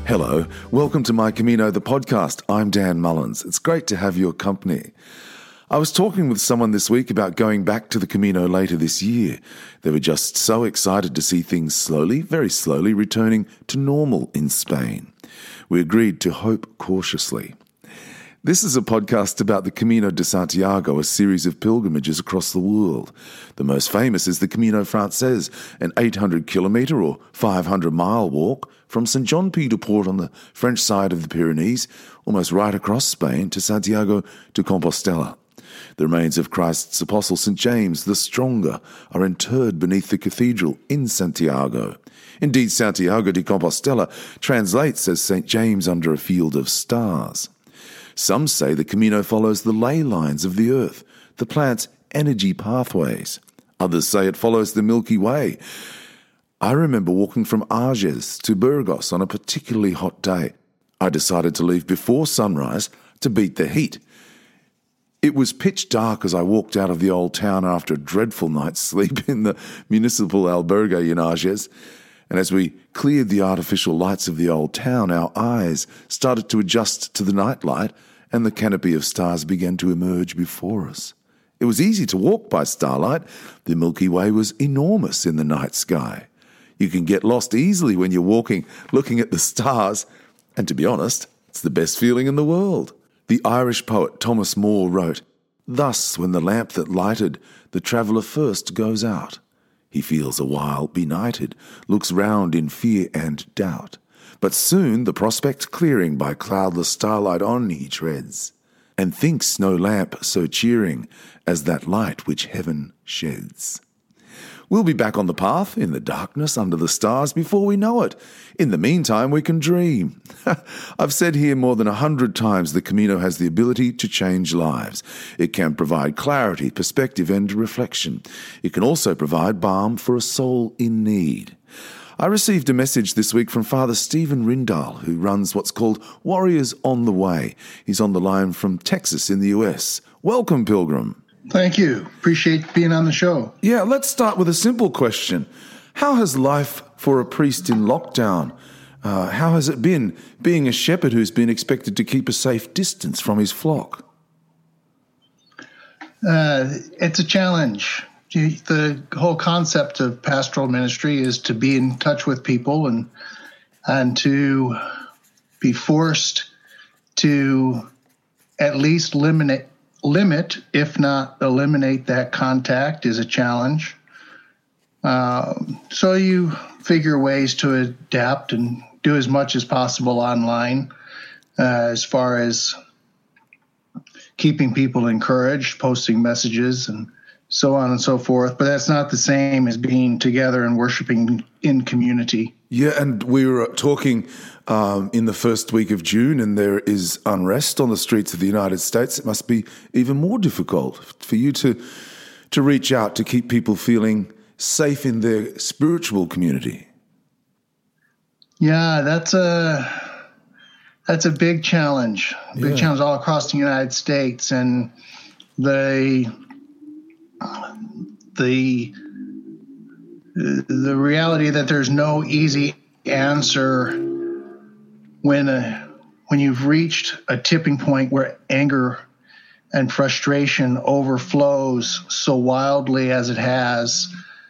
Hello, welcome to My Camino, the podcast. I'm Dan Mullins. It's great to have your company. I was talking with someone this week about going back to the Camino later this year. They were just so excited to see things slowly, very slowly, returning to normal in Spain. We agreed to hope cautiously. This is a podcast about the Camino de Santiago, a series of pilgrimages across the world. The most famous is the Camino Frances, an 800-kilometre or 500-mile walk from Saint-Jean-Pied-de-Port on the French side of the Pyrenees, almost right across Spain, to Santiago de Compostela. The remains of Christ's apostle St. James the Stronger are interred beneath the cathedral in Santiago. Indeed, Santiago de Compostela translates as St. James under a field of stars. Some say the Camino follows the ley lines of the earth, the plant's energy pathways. Others say it follows the Milky Way. I remember walking from Arges to Burgos on a particularly hot day. I decided to leave before sunrise to beat the heat. It was pitch dark as I walked out of the old town after a dreadful night's sleep in the municipal albergue in Arges. And as we cleared the artificial lights of the old town, our eyes started to adjust to the nightlight, and the canopy of stars began to emerge before us. It was easy to walk by starlight. The Milky Way was enormous in the night sky. You can get lost easily when you're walking, looking at the stars, and to be honest, it's the best feeling in the world. The Irish poet Thomas Moore wrote, "Thus, when the lamp that lighted the traveller first goes out, he feels a while benighted, looks round in fear and doubt. But soon the prospect clearing, by cloudless starlight on he treads, and thinks no lamp so cheering as that light which heaven sheds." We'll be back on the path, in the darkness, under the stars, before we know it. In the meantime, we can dream. I've said here more than 100 times the Camino has the ability to change lives. It can provide clarity, perspective, and reflection. It can also provide balm for a soul in need. I received a message this week from Father Stephen Rindal, who runs what's called Warriors on the Way. He's on the line from Texas in the US. Welcome, Pilgrim. Thank you. Appreciate being on the show. Yeah, let's start with a simple question. How has life for a priest in lockdown, how has it been being a shepherd who's been expected to keep a safe distance from his flock? It's a challenge. The whole concept of pastoral ministry is to be in touch with people and to be forced to at least limit, if not eliminate, that contact is a challenge. So you figure ways to adapt and do as much as possible online, as far as keeping people encouraged, posting messages, and so on and so forth. But that's not the same as being together and worshiping in community. Yeah, and we were talking in the first week of June, and there is unrest on the streets of the United States. It must be even more difficult for you to reach out to keep people feeling safe in their spiritual community. Yeah, that's a big challenge. Big challenge all across the United States, and the reality that there's no easy answer when you've reached a tipping point where anger and frustration overflows so wildly as it has.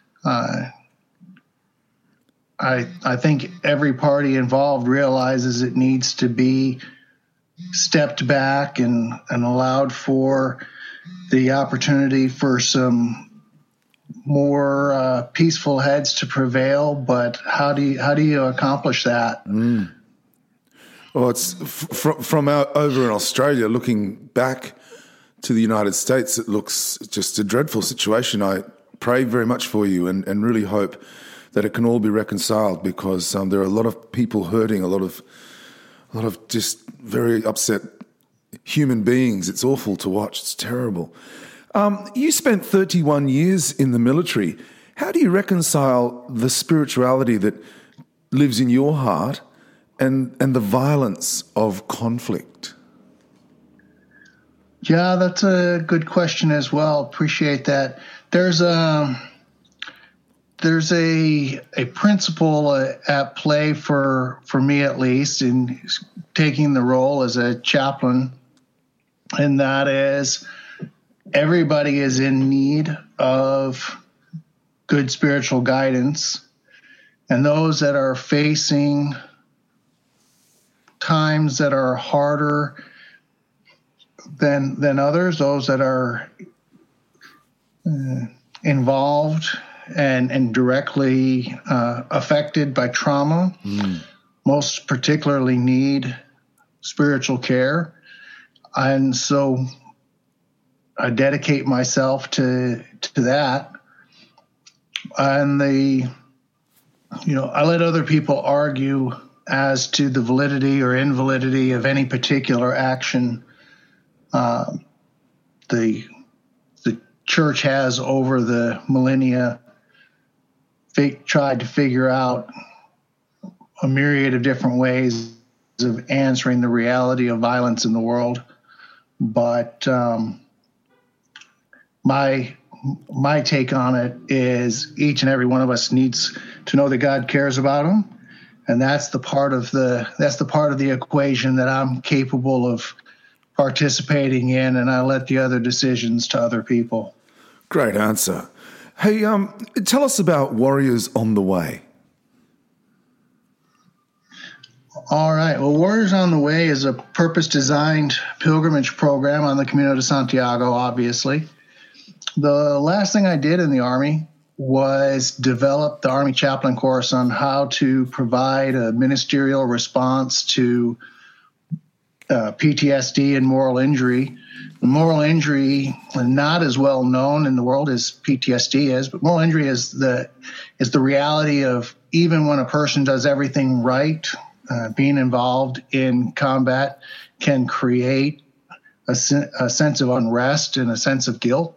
I think every party involved realizes it needs to be stepped back and allowed for the opportunity for some more peaceful heads to prevail. But how do you accomplish that? Well, it's from over in Australia, looking back to the United States, it looks just a dreadful situation. I pray very much for you and really hope that it can all be reconciled, because there are a lot of people hurting, a lot of just very upset human beings. It's awful to watch. It's terrible. You spent 31 years in the military. How do you reconcile the spirituality that lives in your heart and the violence of conflict? Yeah, that's a good question as well. Appreciate that. There's there's a principle at play for me, at least, in taking the role as a chaplain, and that is everybody is in need of good spiritual guidance, and those that are facing times that are harder than others, those that are involved and directly affected by trauma, most particularly need spiritual care. And so I dedicate myself to that. And I let other people argue as to the validity or invalidity of any particular action the church has over the millennia tried to figure out a myriad of different ways of answering the reality of violence in the world. But my take on it is each and every one of us needs to know that God cares about them, and that's the part of the equation that I'm capable of participating in, and I let the other decisions to other people. Great answer. Hey, tell us about Warriors on the Way. All right. Well, Warriors on the Way is a purpose-designed pilgrimage program on the Camino de Santiago, obviously. The last thing I did in the Army was develop the Army Chaplain course on how to provide a ministerial response to PTSD and moral injury. Moral injury, not as well known in the world as PTSD is, but moral injury is the reality of even when a person does everything right, being involved in combat can create a sense of unrest and a sense of guilt.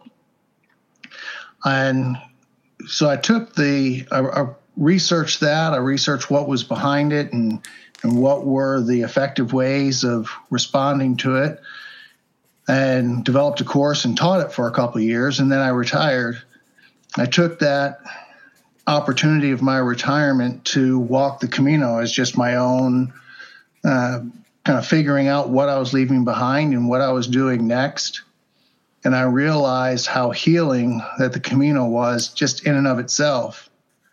And so I researched that. I researched what was behind it and what were the effective ways of responding to it, and developed a course and taught it for a couple of years. And then I retired. I took that opportunity of my retirement to walk the Camino as just my own kind of figuring out what I was leaving behind and what I was doing next. And I realized how healing that the Camino was just in and of itself.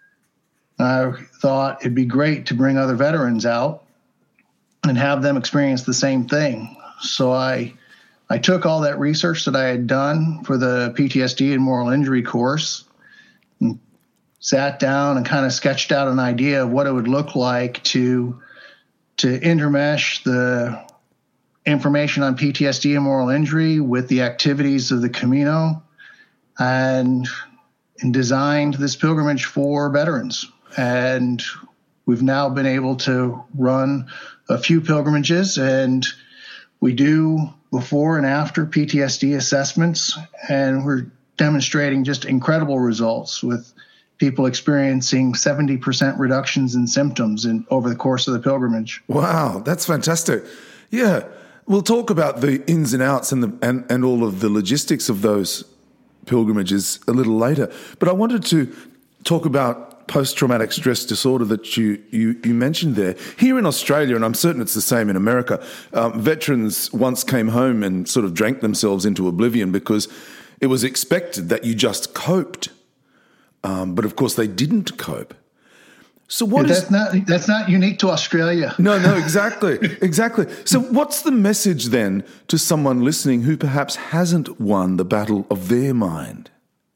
I thought it'd be great to bring other veterans out and have them experience the same thing. So I took all that research that I had done for the PTSD and moral injury course and sat down and kind of sketched out an idea of what it would look like to intermesh the information on PTSD and moral injury with the activities of the Camino, and designed this pilgrimage for veterans. And we've now been able to run a few pilgrimages, and we do before and after PTSD assessments, and we're demonstrating just incredible results with people experiencing 70% reductions in symptoms over the course of the pilgrimage. Wow, that's fantastic. Yeah, we'll talk about the ins and outs and all of the logistics of those pilgrimages a little later. But I wanted to talk about post-traumatic stress disorder that you mentioned there. Here in Australia, and I'm certain it's the same in America, veterans once came home and sort of drank themselves into oblivion because it was expected that you just coped. But of course they didn't cope. So that's not unique to Australia. No, exactly. So what's the message then to someone listening who perhaps hasn't won the battle of their mind?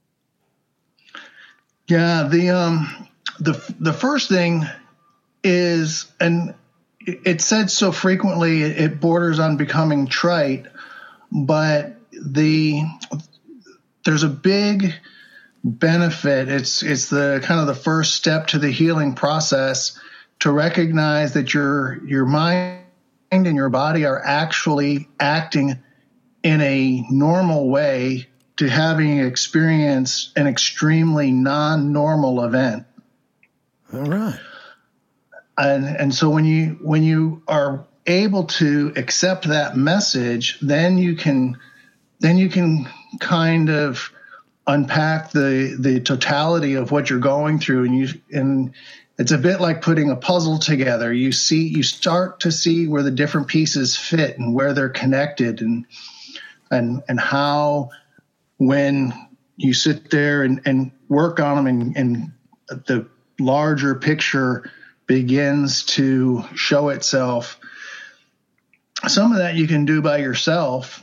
Yeah, the first thing is, and it's said so frequently it borders on becoming trite, but there's a big benefit. It's the kind of the first step to the healing process to recognize that your mind and your body are actually acting in a normal way to having experienced an extremely non-normal event. All right. And so when you are able to accept that message, then you can kind of unpack the totality of what you're going through, and it's a bit like putting a puzzle together. You start to see where the different pieces fit and where they're connected, and how when you sit there and work on them and the larger picture begins to show itself. Some of that you can do by yourself,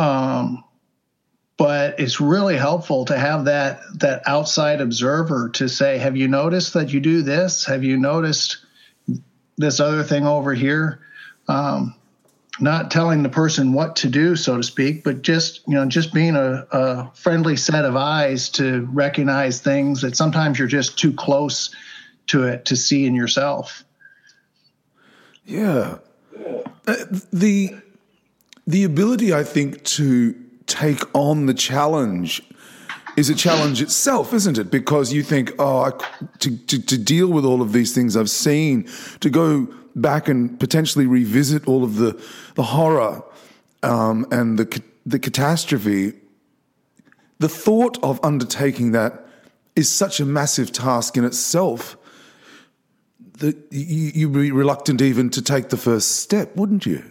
but it's really helpful to have that outside observer to say, have you noticed that you do this? Have you noticed this other thing over here? Not telling the person what to do, so to speak, but just being a friendly set of eyes to recognize things that sometimes you're just too close to it to see in yourself. Yeah. The ability, I think, to take on the challenge is a challenge itself, isn't it? Because you think, to deal with all of these things I've seen, to go back and potentially revisit all of the horror and the catastrophe, the thought of undertaking that is such a massive task in itself that you'd be reluctant even to take the first step, wouldn't you?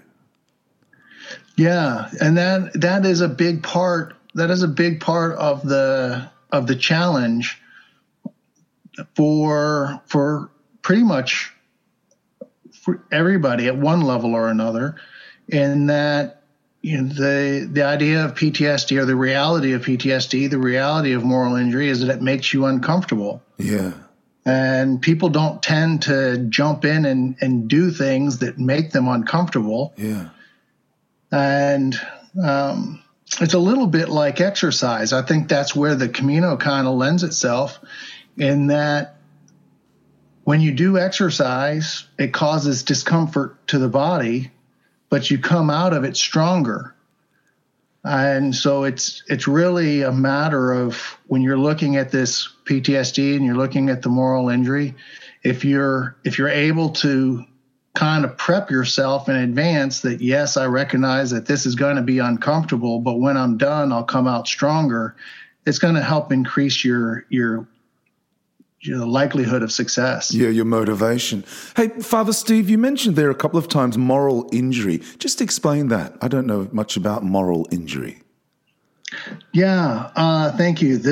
Yeah, and that is a big part. That is a big part of the challenge for pretty much for everybody at one level or another. In that, the idea of PTSD, or the reality of PTSD, the reality of moral injury, is that it makes you uncomfortable. Yeah. And people don't tend to jump in and do things that make them uncomfortable. Yeah. And it's a little bit like exercise. I think that's where the Camino kind of lends itself, in that when you do exercise, it causes discomfort to the body, but you come out of it stronger. And so it's really a matter of, when you're looking at this PTSD and you're looking at the moral injury, if you're able to kind of prep yourself in advance that, yes, I recognize that this is going to be uncomfortable, but when I'm done, I'll come out stronger. It's going to help increase your likelihood of success. Yeah, your motivation. Hey, Father Steve, you mentioned there a couple of times moral injury. Just explain that. I don't know much about moral injury. Yeah, thank you.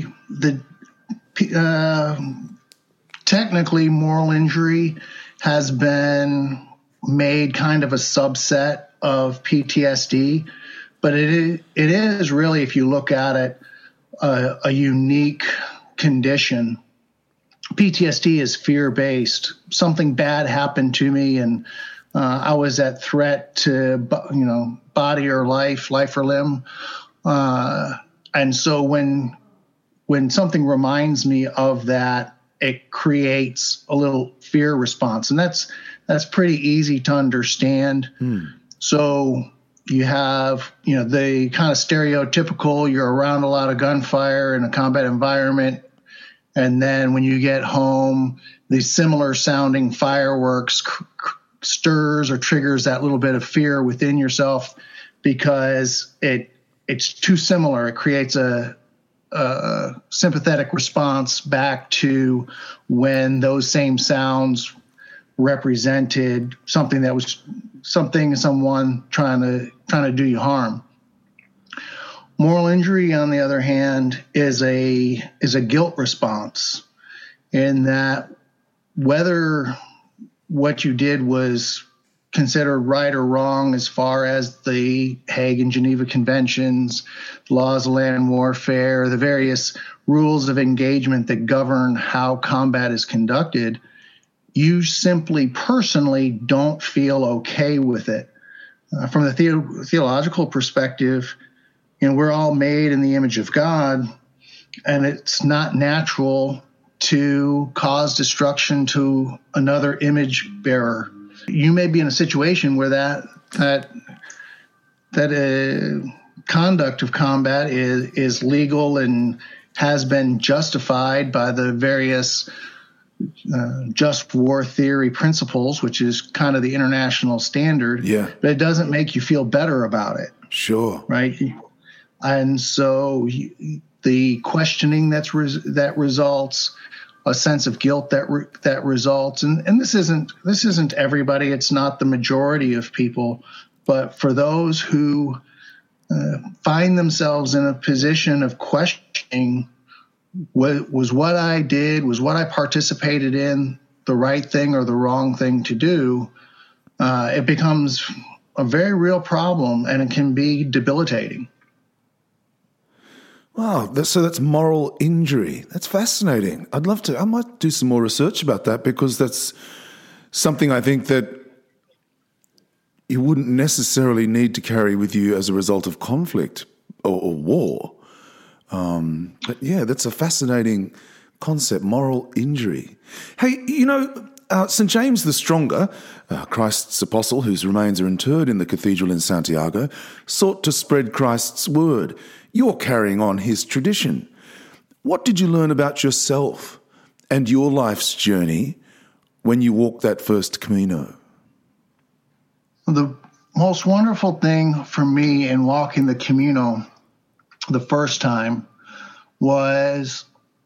Technically, moral injury has been made kind of a subset of PTSD, but it is really, if you look at it, a unique condition. PTSD is fear-based. Something bad happened to me, and I was at threat to, body or life or limb. And so when something reminds me of that, it creates a little fear response, and that's pretty easy to understand. So you have, the kind of stereotypical, you're around a lot of gunfire in a combat environment, and then when you get home, the similar sounding fireworks stirs or triggers that little bit of fear within yourself, because it's too similar. It creates a sympathetic response back to when those same sounds represented something that was someone trying to do you harm. Moral injury, on the other hand, is a guilt response, in that whether what you did was considered right or wrong as far as the Hague and Geneva Conventions, laws of land warfare, the various rules of engagement that govern how combat is conducted, you simply personally don't feel okay with it. From the theological perspective, we're all made in the image of God, and it's not natural to cause destruction to another image bearer. You may be in a situation where that conduct of combat is legal and has been justified by the various just war theory principles, which is kind of the international standard. Yeah. But it doesn't make you feel better about it. Sure. Right. And so the questioning that results, a sense of guilt that results, and this isn't everybody. It's not the majority of people, but for those who find themselves in a position of questioning, was what I did, was what I participated in the right thing or the wrong thing to do, it becomes a very real problem, and it can be debilitating. Wow, so that's moral injury. That's fascinating. I might do some more research about that, because that's something I think that you wouldn't necessarily need to carry with you as a result of conflict or war. But yeah, that's a fascinating concept, moral injury. Hey, St. James the Stronger, Christ's apostle whose remains are interred in the cathedral in Santiago, sought to spread Christ's word. You're carrying on his tradition. What did you learn about yourself and your life's journey when you walked that first Camino? The most wonderful thing for me in walking the Camino the first time was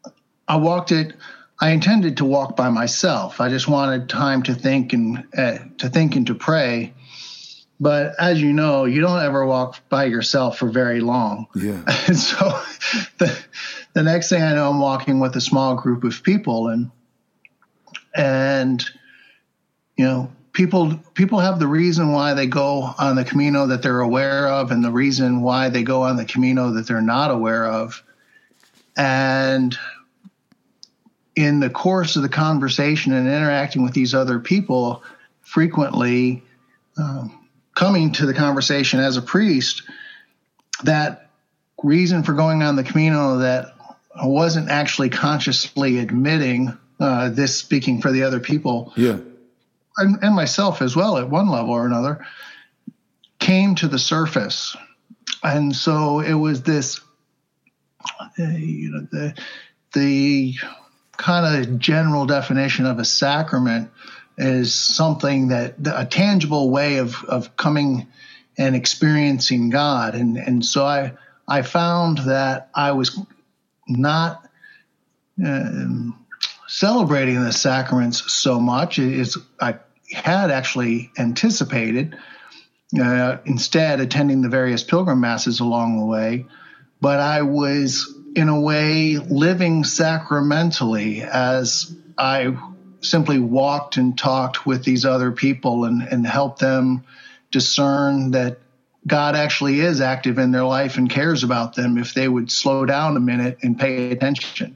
I intended to walk by myself. I just wanted time to think and to pray. But as you know, you don't ever walk by yourself for very long. Yeah. And so the next thing I know, I'm walking with a small group of people, and people have the reason why they go on the Camino that they're aware of, and the reason why they go on the Camino that they're not aware of. And in the course of the conversation and interacting with these other people, frequently coming to the conversation as a priest, that reason for going on the Camino that I wasn't actually consciously admitting, this speaking for the other people, yeah, and myself as well at one level or another, came to the surface. And so it was this, the kind of general definition of a sacrament is something that a tangible way of coming and experiencing God. And so I found that I was not celebrating the sacraments so much as I had actually anticipated, instead attending the various pilgrim masses along the way. But I was, in a way, living sacramentally as I simply walked and talked with these other people and helped them discern that God actually is active in their life and cares about them if they would slow down a minute and pay attention.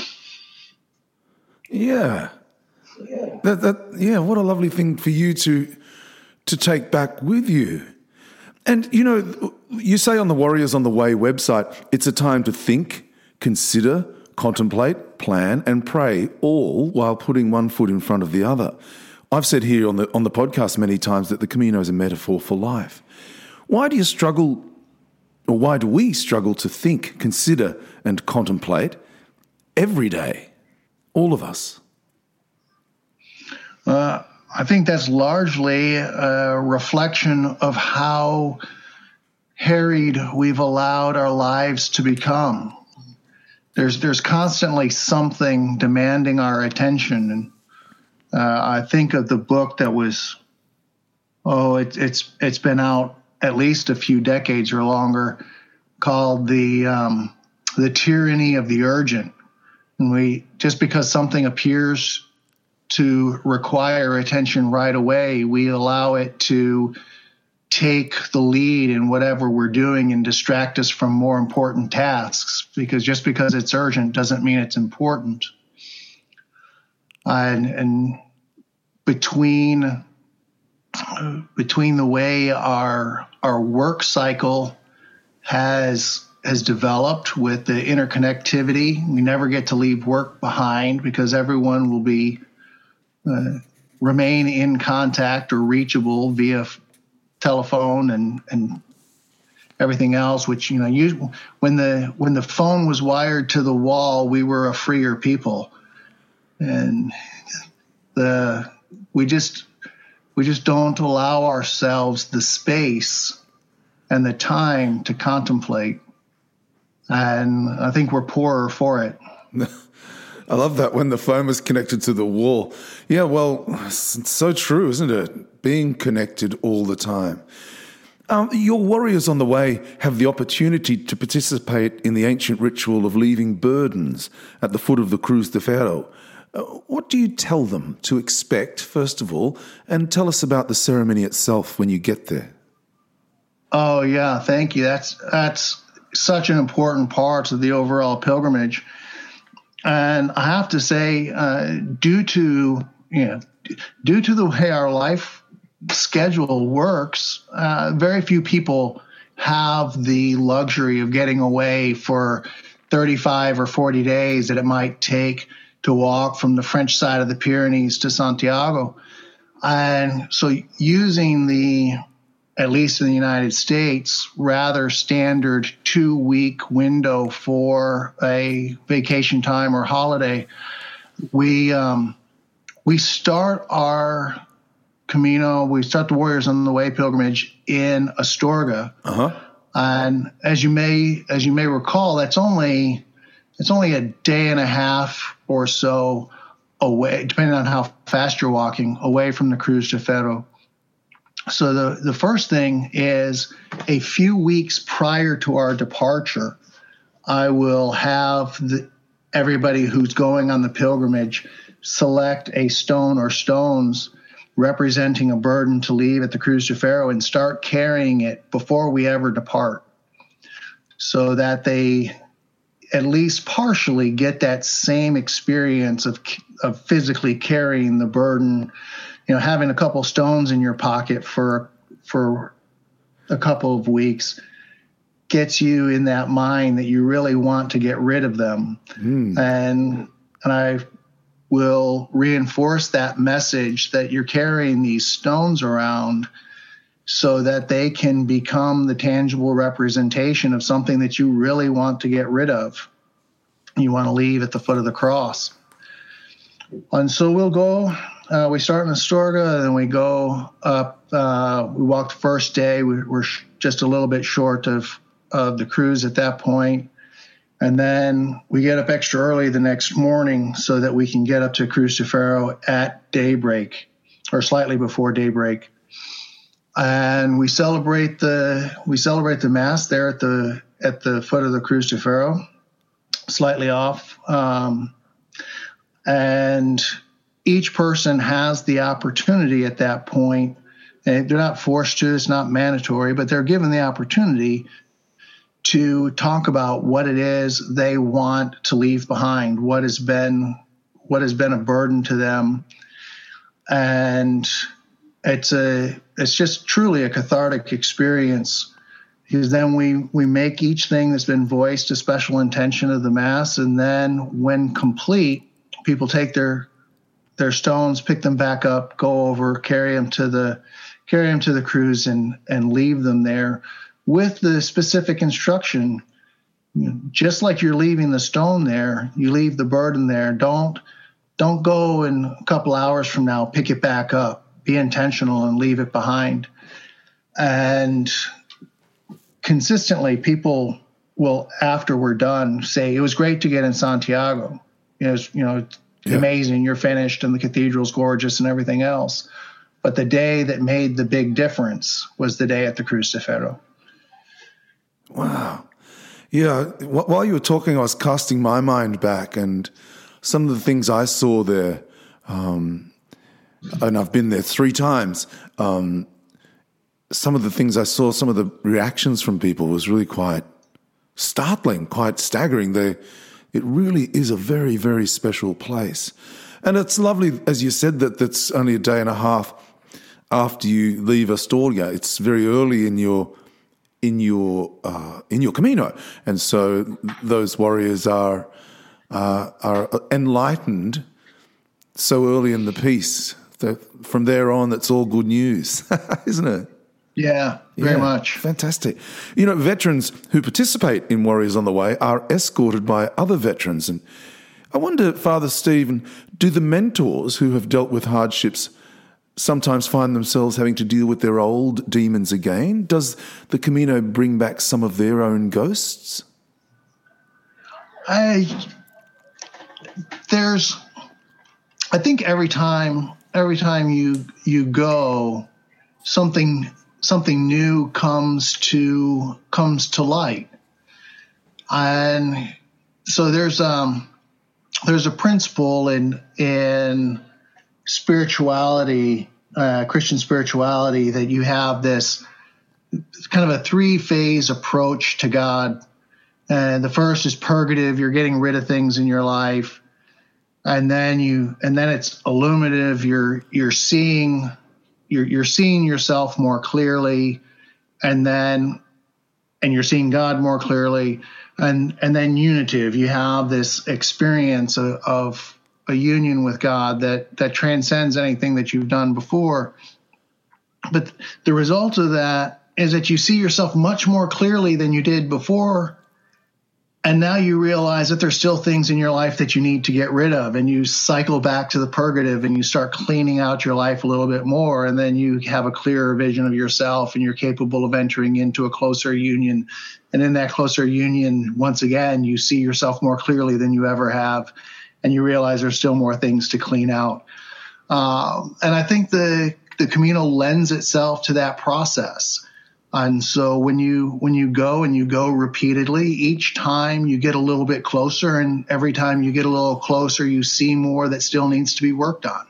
Yeah. What a lovely thing for you to take back with you. And, you say on the Warriors on the Way website, it's a time to think, consider, contemplate, plan, and pray, all while putting one foot in front of the other. I've said here on the podcast many times that the Camino is a metaphor for life. Why do we struggle to think, consider, and contemplate every day? All of us. I think that's largely a reflection of how harried we've allowed our lives to become. There's constantly something demanding our attention. And I think of the book that was, it's been out at least a few decades or longer, called The Tyranny of the Urgent. And just because something appears to require attention right away, we allow it to take the lead in whatever we're doing and distract us from more important tasks, because just because it's urgent doesn't mean it's important. And between the way our work cycle has developed with the interconnectivity, we never get to leave work behind because everyone will be remain in contact or reachable via telephone and everything else, which, when the phone was wired to the wall, we were a freer people. And we just don't allow ourselves the space and the time to contemplate. and I think we're poorer for it. I love that, when the foam is connected to the wall. Yeah, well, it's so true, isn't it? Being connected all the time. Your warriors on the way have the opportunity to participate in the ancient ritual of leaving burdens at the foot of the Cruz de Ferro. What do you tell them to expect, first of all, and tell us about the ceremony itself when you get there? Oh, yeah, thank you. That's such an important part of the overall pilgrimage. And I have to say, due to the way our life schedule works, very few people have the luxury of getting away for 35 or 40 days that it might take to walk from the French side of the Pyrenees to Santiago. And so using at least in the United States, rather standard 2-week window for a vacation time or holiday, we start our Camino, we start the Warriors on the Way pilgrimage in Astorga. And as you may recall, it's only a day and a half or so away, depending on how fast you're walking, away from the Cruz de Ferro. So the first thing is, a few weeks prior to our departure, I will have everybody who's going on the pilgrimage select a stone or stones representing a burden to leave at the Cruz de Ferro and start carrying it before we ever depart, so that they at least partially get that same experience of physically carrying the burden. Having a couple stones in your pocket for a couple of weeks gets you in that mind that you really want to get rid of them. And I will reinforce that message that you're carrying these stones around so that they can become the tangible representation of something that you really want to get rid of. You want to leave at the foot of the cross. And so we'll go, we start in Astorga, and then we go up, we walk the first day. We're just a little bit short of the cruise at that point. And then we get up extra early the next morning so that we can get up to Cruz de Ferro at daybreak, or slightly before daybreak. And we celebrate the Mass there at the foot of the Cruz de Ferro, slightly off. And each person has the opportunity at that point. And they're not forced to, it's not mandatory, but they're given the opportunity to talk about what it is they want to leave behind, what has been a burden to them. And it's just truly a cathartic experience, because then we make each thing that's been voiced a special intention of the Mass. And then when complete, people take their stones, pick them back up, go over, carry them to the cruise and leave them there with the specific instruction. Just like you're leaving the stone there, you leave the burden there. Don't go in a couple hours from now, pick it back up. Be intentional and leave it behind. And consistently, people will, after we're done, say, it was great to get in Santiago. It's amazing. You're finished and the cathedral's gorgeous and everything else. But the day that made the big difference was the day at the Cruz de Ferro. Wow. Yeah, while you were talking, I was casting my mind back, and some of the things I saw there, and I've been there 3 times, some of the things I saw, some of the reactions from people was really quite startling, quite staggering. It really is a very, very special place. And it's lovely, as you said, that's only a day and a half after you leave Astorga. It's very early in your Camino, and so those warriors are enlightened so early in the piece that from there on, it's all good news, isn't it? Yeah, very much. Fantastic. Veterans who participate in Warriors on the Way are escorted by other veterans, and I wonder, Father Stephen, do the mentors who have dealt with hardships sometimes find themselves having to deal with their old demons again? Does the Camino bring back some of their own ghosts? I think every time you go, something new comes to light. And so there's a principle in spirituality, Christian spirituality, that you have this kind of a 3-phase approach to God. And the first is purgative. You're getting rid of things in your life. And then it's illuminative. You're seeing yourself more clearly, and you're seeing God more clearly. And then unitive. You have this experience of a union with God that transcends anything that you've done before. But the result of that is that you see yourself much more clearly than you did before. And now you realize that there's still things in your life that you need to get rid of. And you cycle back to the purgative and you start cleaning out your life a little bit more. And then you have a clearer vision of yourself, and you're capable of entering into a closer union. And in that closer union, once again, you see yourself more clearly than you ever have. And you realize there's still more things to clean out. And I think the Camino lends itself to that process. And so when you go repeatedly, each time you get a little bit closer, and every time you get a little closer, you see more that still needs to be worked on.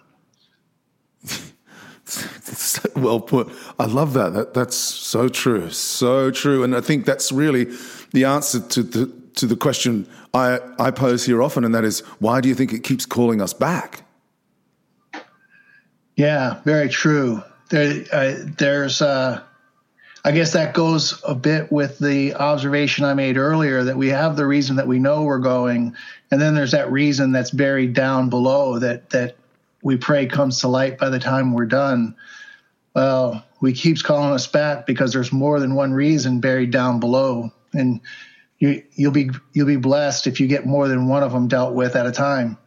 So well put. I love that. That's so true. So true. And I think that's really the answer to the question I pose here often, and that is, why do you think it keeps calling us back? Yeah, very true. There's I guess that goes a bit with the observation I made earlier, that we have the reason that we know we're going, and then there's that reason that's buried down below that we pray comes to light by the time we're done. Well, he keeps calling us back because there's more than one reason buried down below, and you'll be blessed if you get more than one of them dealt with at a time.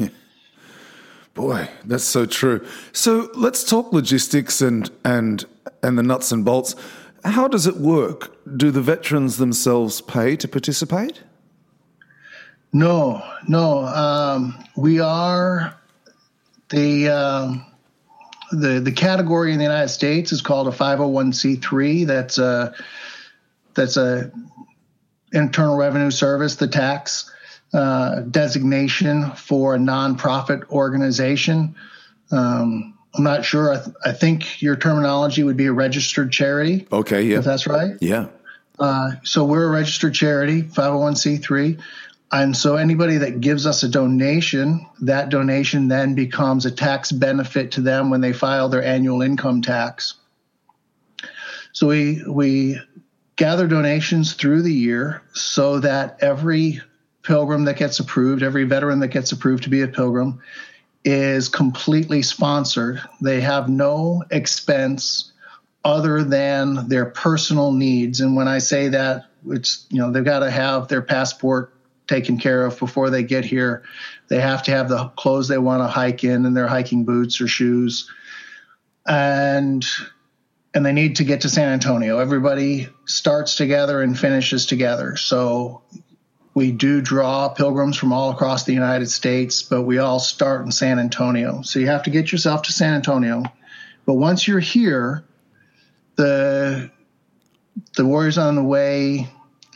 Boy, that's so true. So let's talk logistics and the nuts and bolts. How does it work? Do the veterans themselves pay to participate? No. We are the category in the United States is called a 501c3. That's a Internal Revenue Service, the tax designation for a nonprofit organization. I'm not sure. I think your terminology would be a registered charity. Okay, yeah. If that's right. Yeah. So we're a registered charity, 501c3. And so anybody that gives us a donation, that donation then becomes a tax benefit to them when they file their annual income tax. So we gather donations through the year so that every pilgrim that gets approved, every veteran that gets approved to be a pilgrim, is completely sponsored. They have no expense other than their personal needs. And when I say that, it's, they've got to have their passport taken care of before they get here. They have to have the clothes they want to hike in, and their hiking boots or shoes. And they need to get to San Antonio. Everybody starts together and finishes together. So we do draw pilgrims from all across the United States, but we all start in San Antonio. So you have to get yourself to San Antonio. But once you're here, the Warriors on the Way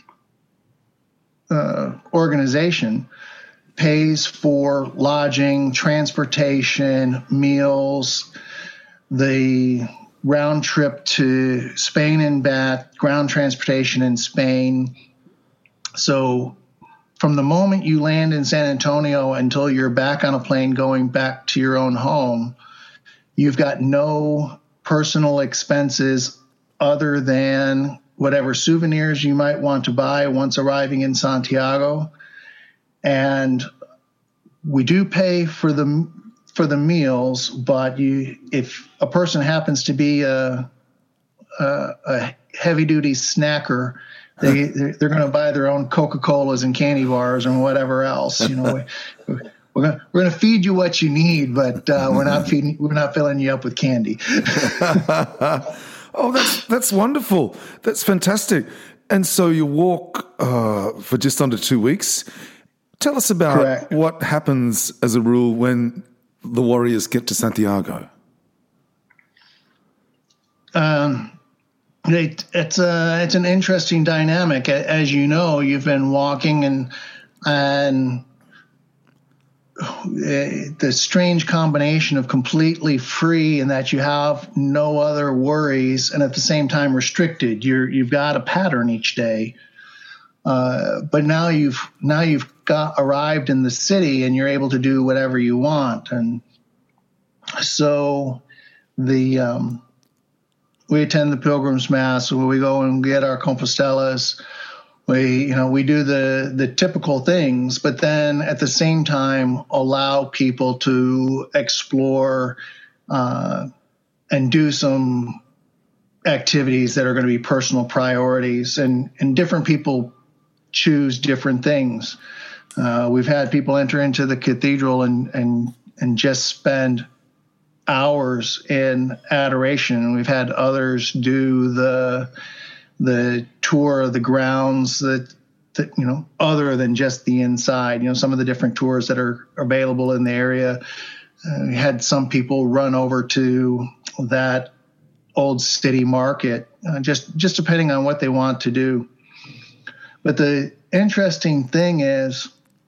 organization pays for lodging, transportation, meals, the round trip to Spain and back, ground transportation in Spain. So from the moment you land in San Antonio until you're back on a plane going back to your own home, you've got no personal expenses other than whatever souvenirs you might want to buy once arriving in Santiago. And we do pay for the meals, but if a person happens to be a heavy-duty snacker, they're going to buy their own Coca-Colas and candy bars and whatever else. We're going to feed you what you need, but we're not filling you up with candy. Oh, that's wonderful. That's fantastic. And so you walk for just under 2 weeks, Tell us about Correct. what happens as a rule when the warriors get to Santiago. It's an interesting dynamic. As you know, you've been walking and the strange combination of completely free in that you have no other worries and at the same time restricted. You've got a pattern each day. But now you've arrived in the city and you're able to do whatever you want. And so we attend the Pilgrim's Mass, where we go and get our Compostelas. We do the typical things, but then at the same time allow people to explore and do some activities that are going to be personal priorities, and different people choose different things. We've had people enter into the cathedral and just spend hours in adoration. We've had others do the tour of the grounds that other than just the inside, some of the different tours that are available in the area. We had some people run over to that old city market, just depending on what they want to do. But the interesting thing is,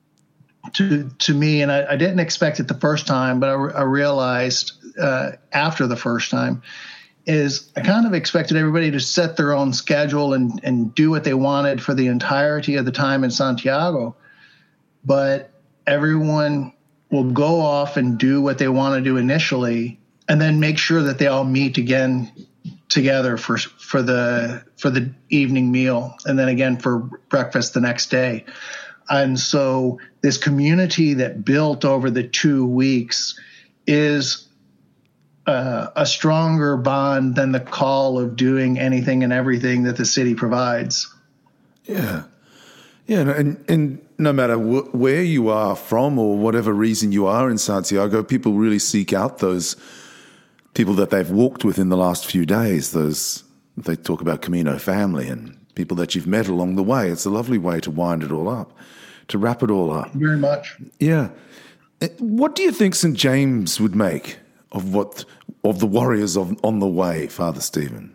to me, and I didn't expect it the first time, but I realized after the first time, is I kind of expected everybody to set their own schedule and do what they wanted for the entirety of the time in Santiago. But everyone will go off and do what they want to do initially, and then make sure that they all meet again together for the evening meal, and then again for breakfast the next day. And so this community that built over the 2 weeks is a stronger bond than the call of doing anything and everything that the city provides. Yeah. Yeah, and no matter where you are from or whatever reason you are in Santiago, people really seek out those people that they've walked with in the last few days. They talk about Camino family and people that you've met along the way. It's a lovely way to wind it all up, to wrap it all up. Very much. Yeah. What do you think St. James would make of the warriors on the way, Father Stephen?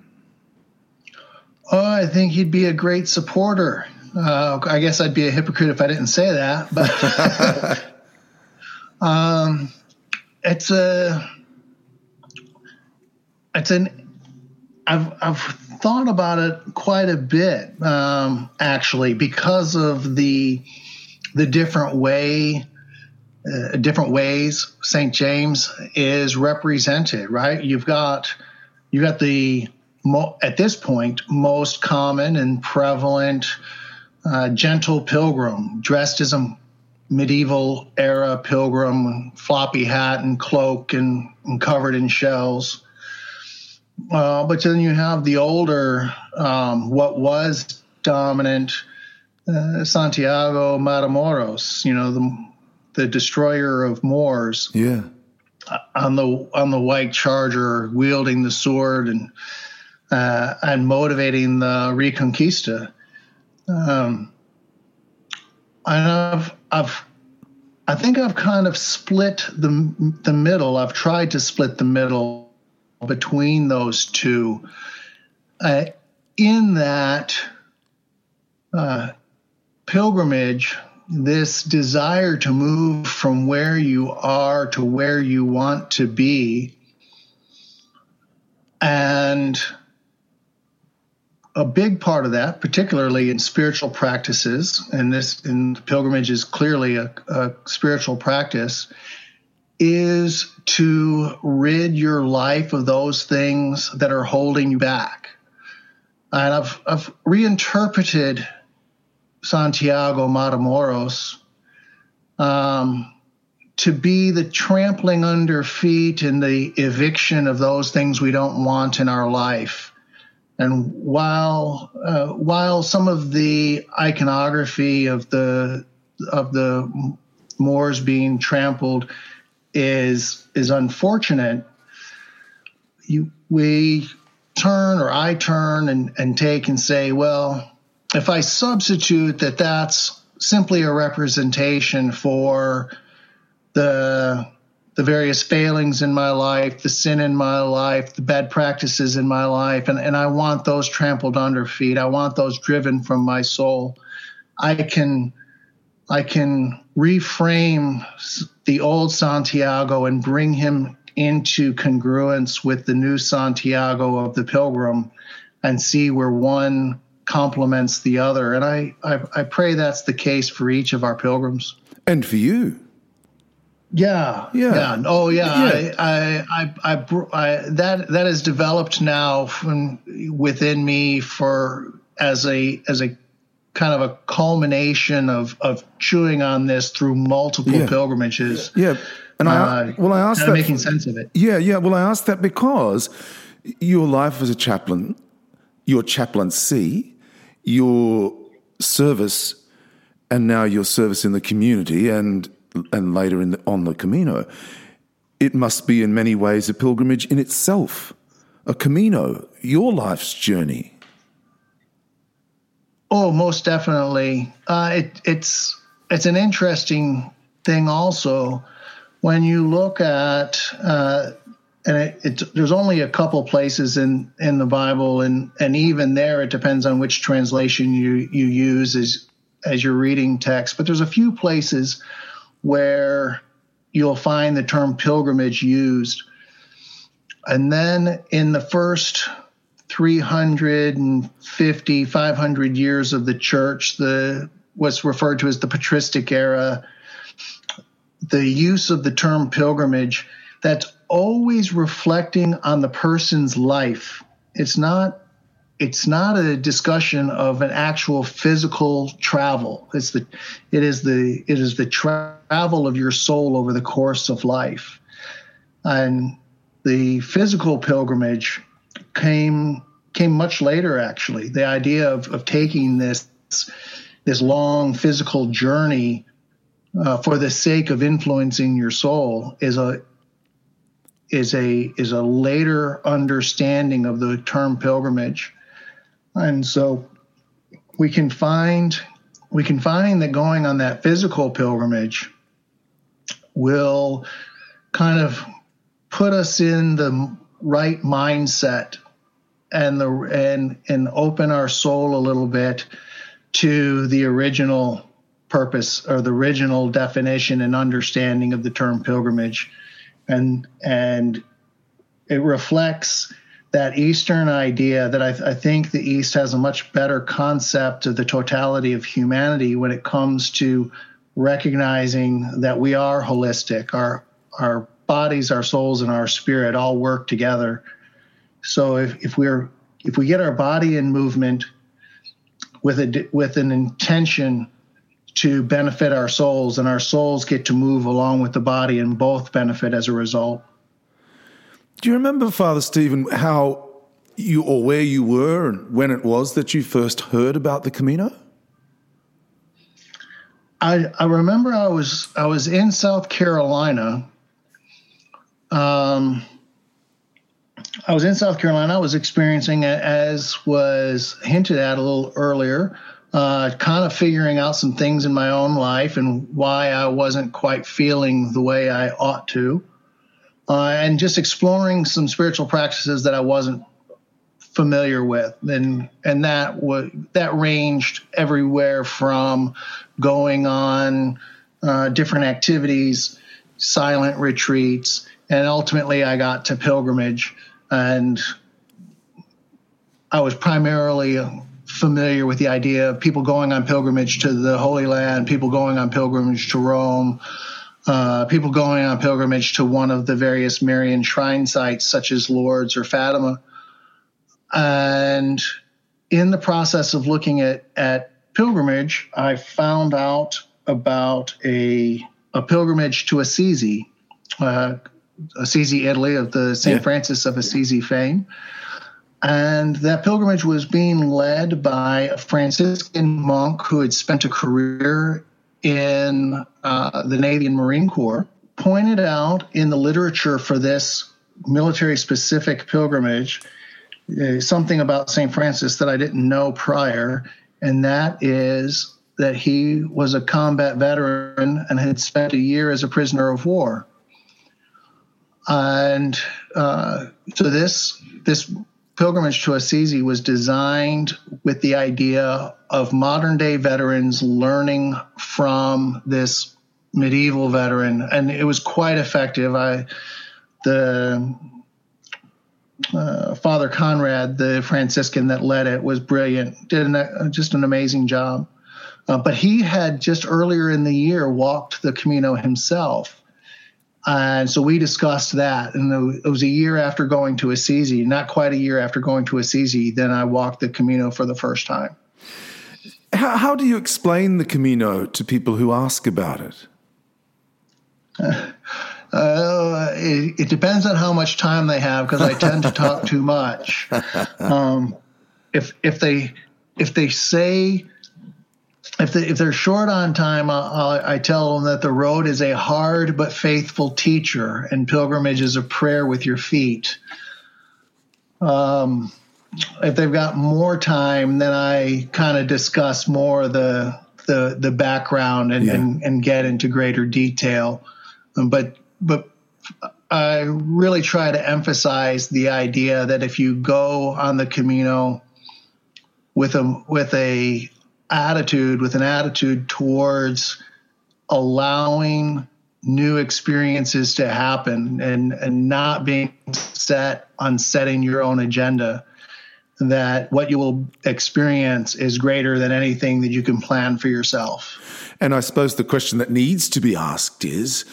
Oh, I think he'd be a great supporter. I guess I'd be a hypocrite if I didn't say that, but I've thought about it quite a bit, actually, because of the different ways St. James is represented, right? You've got the at this point most common and prevalent gentle pilgrim dressed as a medieval era pilgrim, floppy hat and cloak and covered in shells. But then you have the older, what was dominant, Santiago Matamoros, the destroyer of Moors. Yeah. On the white charger, wielding the sword and motivating the Reconquista. And I think I've kind of split the middle. I've tried to split the middle between those two, in that pilgrimage, this desire to move from where you are to where you want to be. And a big part of that, particularly in spiritual practices, and pilgrimage is clearly a spiritual practice, is to rid your life of those things that are holding you back. And I've reinterpreted Santiago Matamoros to be the trampling under feet and the eviction of those things we don't want in our life. And while some of the iconography of the Moors being trampled is unfortunate, I turn and take and say, well, if I substitute that's simply a representation for the various failings in my life, the sin in my life, the bad practices in my life, and I want those trampled under feet. I want those driven from my soul. I can reframe the old Santiago and bring him into congruence with the new Santiago of the pilgrim and see where one complements the other. And I pray that's the case for each of our pilgrims. And for you. Yeah. Oh, yeah. That has developed now within me as a kind of a culmination of chewing on this through multiple pilgrimages. Yeah. And I asked that, making sense of it. Yeah. Well, I asked that because your life as a chaplain, your chaplaincy, your service, and now your service in the community and later on the Camino, it must be in many ways a pilgrimage in itself, a Camino, your life's journey. Oh, most definitely. It's an interesting thing also when you look at there's only a couple places in the Bible, and even there it depends on which translation you use as you're reading text. But there's a few places where you'll find the term pilgrimage used. And then in the first 350, 500 years of the church, what's referred to as the patristic era, the use of the term pilgrimage, that's always reflecting on the person's life. It's not a discussion of an actual physical travel. It is the travel of your soul over the course of life. And the physical pilgrimage came much later, actually. The idea of taking this long physical journey for the sake of influencing your soul is a later understanding of the term pilgrimage. And so we can find that going on that physical pilgrimage will kind of put us in the right mindset and open our soul a little bit to the original purpose or the original definition and understanding of the term pilgrimage. And it reflects that Eastern idea that I think the East has a much better concept of the totality of humanity when it comes to recognizing that we are holistic. Our bodies, our souls, and our spirit all work together. So if we get our body in movement with an intention to benefit our souls, and our souls get to move along with the body and both benefit as a result. Do you remember, Father Stephen, how you or where you were and when it was that you first heard about the Camino? I remember I was in South Carolina. I was in South Carolina. I was experiencing, as was hinted at a little earlier, kind of figuring out some things in my own life and why I wasn't quite feeling the way I ought to. And just exploring some spiritual practices that I wasn't familiar with, and that ranged everywhere from going on different activities, silent retreats, and ultimately I got to pilgrimage, and I was primarily familiar with the idea of people going on pilgrimage to the Holy Land, people going on pilgrimage to Rome. People going on pilgrimage to one of the various Marian shrine sites, such as Lourdes or Fatima. And in the process of looking at pilgrimage, I found out about a pilgrimage to Assisi, Italy, of the St. Francis of Assisi fame. And that pilgrimage was being led by a Franciscan monk who had spent a career in the Navy and Marine Corps, pointed out in the literature for this military-specific pilgrimage something about St. Francis that I didn't know prior, and that is that he was a combat veteran and had spent a year as a prisoner of war. And so this pilgrimage to Assisi was designed with the idea of modern day veterans learning from this medieval veteran, and it was quite effective. Father Conrad, the Franciscan that led it, was brilliant, did just an amazing job. But he had just earlier in the year walked the Camino himself. And so we discussed that. And it was a year after going to Assisi, not quite a year after going to Assisi, then I walked the Camino for the first time. How do you explain the Camino to people who ask about it? It depends on how much time they have, because I tend to talk too much. If they're short on time, I tell them that the road is a hard but faithful teacher, and pilgrimage is a prayer with your feet. If they've got more time, then I kind of discuss more the background and get into greater detail. But I really try to emphasize the idea that if you go on the Camino with an attitude towards allowing new experiences to happen and not being set on setting your own agenda, that what you will experience is greater than anything that you can plan for yourself. And I suppose the question that needs to be asked is,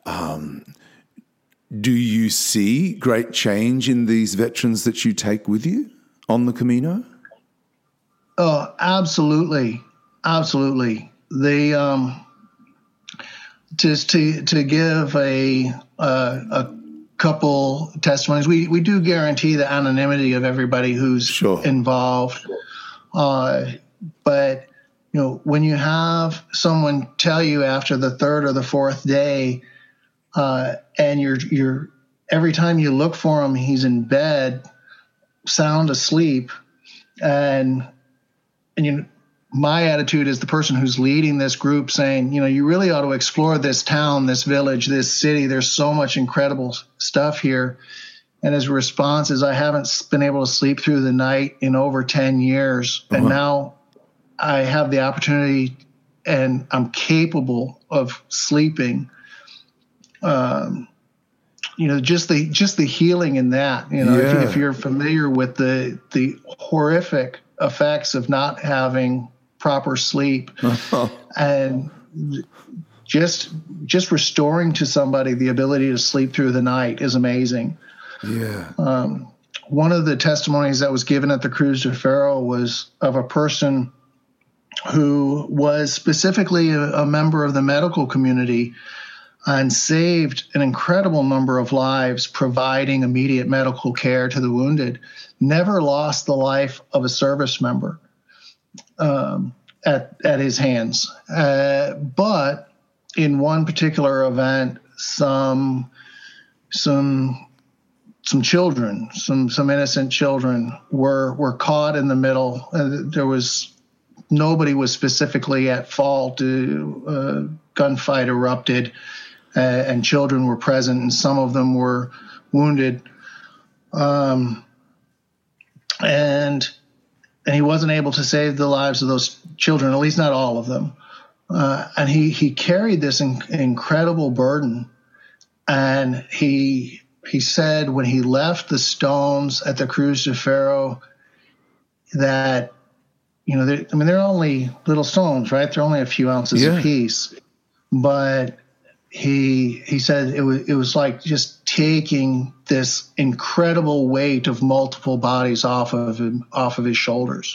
do you see great change in these veterans that you take with you on the Camino? Oh, absolutely. Absolutely. They, just to give a couple testimonies, we do guarantee the anonymity of everybody who's involved. But, when you have someone tell you after the third or the fourth day, and you're every time you look for him, he's in bed, sound asleep, and my attitude as the person who's leading this group saying, you really ought to explore this town, this village, this city. There's so much incredible stuff here. And his response is, I haven't been able to sleep through the night in over 10 years. Uh-huh. And now I have the opportunity and I'm capable of sleeping. Just the healing in that, if you're familiar with the horrific effects of not having proper sleep, and just restoring to somebody the ability to sleep through the night is amazing. Yeah. One of the testimonies that was given at the Cruz de Ferro was of a person who was specifically a member of the medical community and saved an incredible number of lives providing immediate medical care to the wounded, never lost the life of a service member at his hands. But in one particular event, some children, some innocent children were caught in the middle. Nobody was specifically at fault. Gunfight erupted, and children were present, and some of them were wounded. And he wasn't able to save the lives of those children, at least not all of them. And he carried this incredible burden. And he said when he left the stones at the Cruz de Ferro that, they're only little stones, right? They're only a few ounces apiece. But he said it was like just taking this incredible weight of multiple bodies off of his shoulders.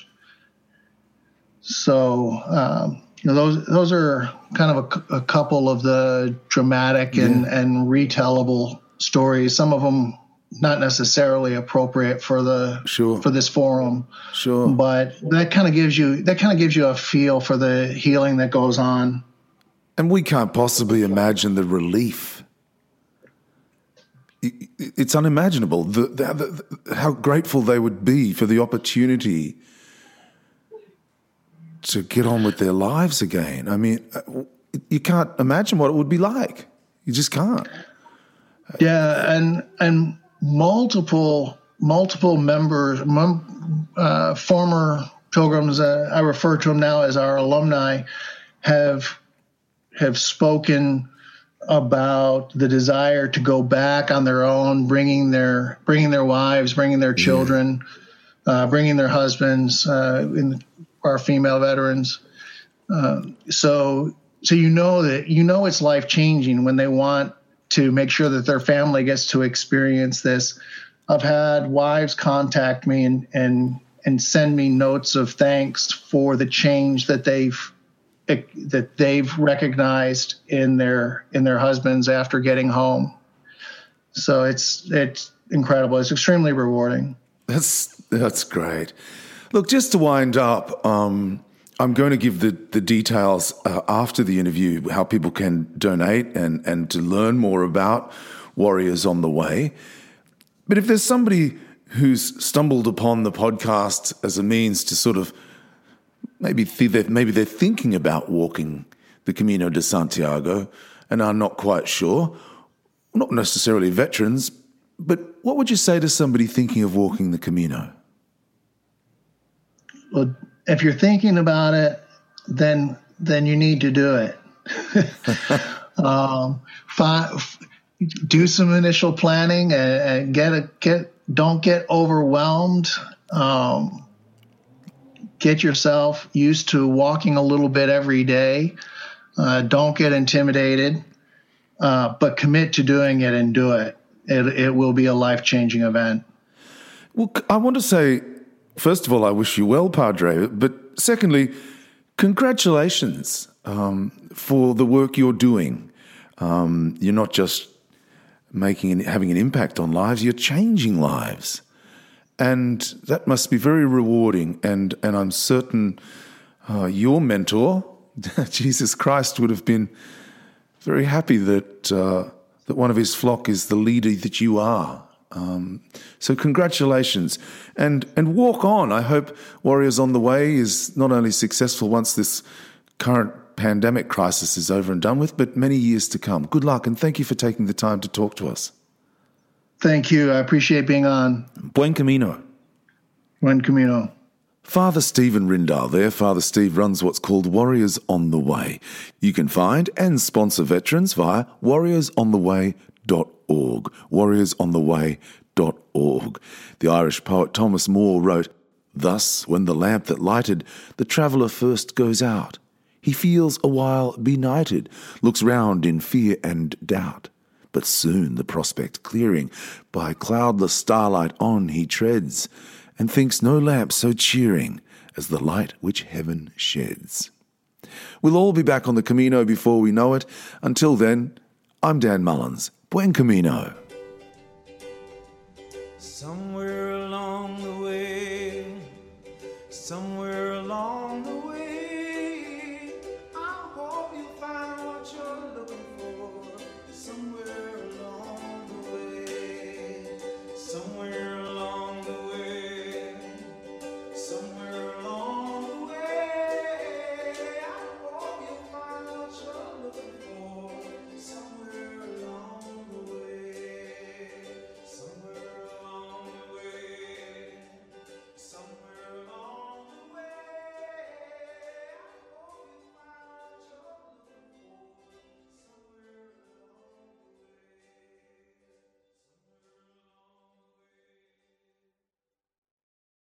So those are kind of a couple of the dramatic and retellable stories. Some of them not necessarily appropriate for this forum. Sure. But that kind of gives you a feel for the healing that goes on. And we can't possibly imagine the relief. It's unimaginable how grateful they would be for the opportunity to get on with their lives again. I mean, you can't imagine what it would be like. You just can't. Yeah, and multiple members, former pilgrims, I refer to them now as our alumni, have spoken about the desire to go back on their own, bringing their wives, bringing their children, bringing their husbands, in our female veterans. So it's life changing when they want to make sure that their family gets to experience this. I've had wives contact me and send me notes of thanks for the change that they've recognized in their husbands after getting home. So it's incredible. It's extremely rewarding. That's great. Look, just to wind up, I'm going to give the details after the interview, how people can donate and to learn more about Warriors on the Way. But if there's somebody who's stumbled upon the podcast as a means to sort of maybe they're thinking about walking the Camino de Santiago and are not quite sure, not necessarily veterans, but what would you say to somebody thinking of walking the Camino? Well, if you're thinking about it, then you need to do it. Do some initial planning and don't get overwhelmed. Get yourself used to walking a little bit every day. Don't get intimidated, but commit to doing it and do it. It will be a life-changing event. Well, I want to say, first of all, I wish you well, Padre. But secondly, congratulations for the work you're doing. You're not just having an impact on lives, you're changing lives. And that must be very rewarding. And I'm certain your mentor, Jesus Christ, would have been very happy that one of his flock is the leader that you are. So congratulations. And walk on. I hope Warriors on the Way is not only successful once this current pandemic crisis is over and done with, but many years to come. Good luck, and thank you for taking the time to talk to us. Thank you. I appreciate being on. Buen Camino. Buen Camino. Father Stephen Rindal there. Father Steve runs what's called Warriors on the Way. You can find and sponsor veterans via warriorsontheway.org. warriorsontheway.org. The Irish poet Thomas Moore wrote, "Thus, when the lamp that lighted the traveller first goes out, he feels a while benighted, looks round in fear and doubt. But soon the prospect clearing, by cloudless starlight on he treads, and thinks no lamp so cheering as the light which heaven sheds." We'll all be back on the Camino before we know it. Until then, I'm Dan Mullins. Buen Camino. Somewhere